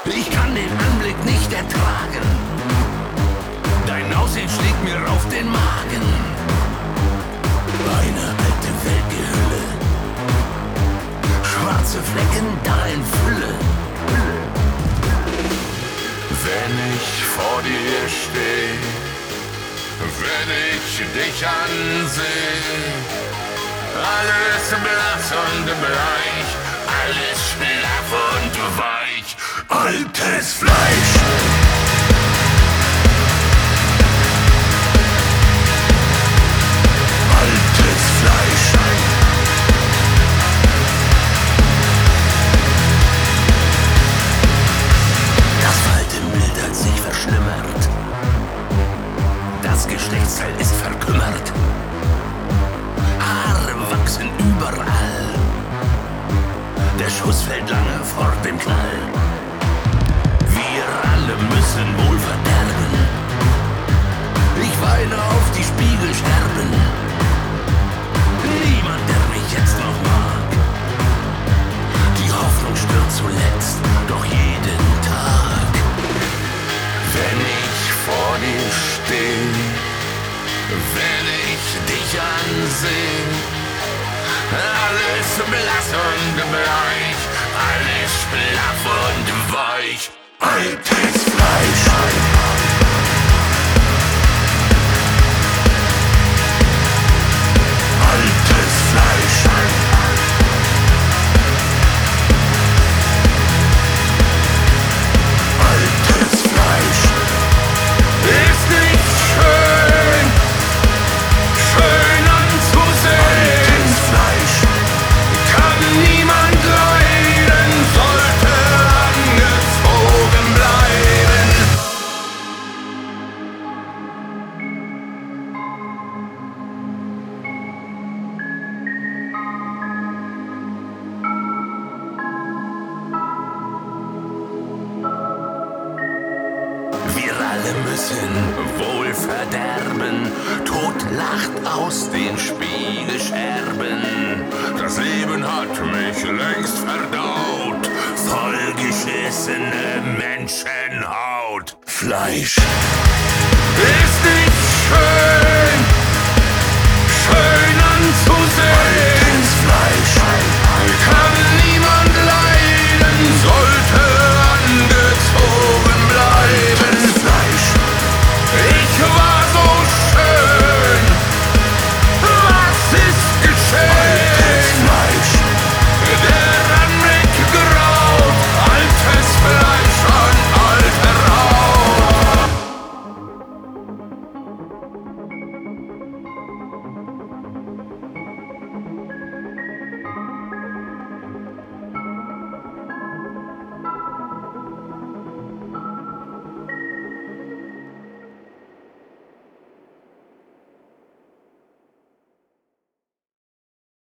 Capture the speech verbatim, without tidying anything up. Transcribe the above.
Ich kann den Anblick nicht ertragen. Dein Aussehen schlägt mir auf den Magen. Eine alte Weltgehülle, schwarze Flecken da in Fülle. Wenn ich vor dir steh, wenn ich dich ansehe, alles blass und bleich, alles schlaff und weich, altes Fleisch. Altes Fleisch. Das Faltenbild hat sich verschlimmert. Das Geschlechtsteil ist verkümmert. Haare wachsen überall. Der Schuss fällt lange vor dem Knall. Wir alle müssen wohl verderben. Ich weine auf die Spiegelscherben. Niemand, der mich jetzt noch mag. Die Hoffnung stirbt zuletzt, doch jeden Tag. Wenn ich vor dir stehe, wenn ich dich ansehe, alles blass und bleich, alles schlaff und weich, altes Fleisch. Altes Fleisch. Altes Fleisch. Ist nicht schön, schön anzusehen. Altes Fleisch. Kann niemand leiden, sollte angezogen bleiben. Wir alle müssen wohl verderben. Tod lacht aus den Spiegelscherben. Das Leben hat mich längst verdaut. Vollgeschissene Menschenhaut. Fleisch ist nicht schön, schön anzusehen.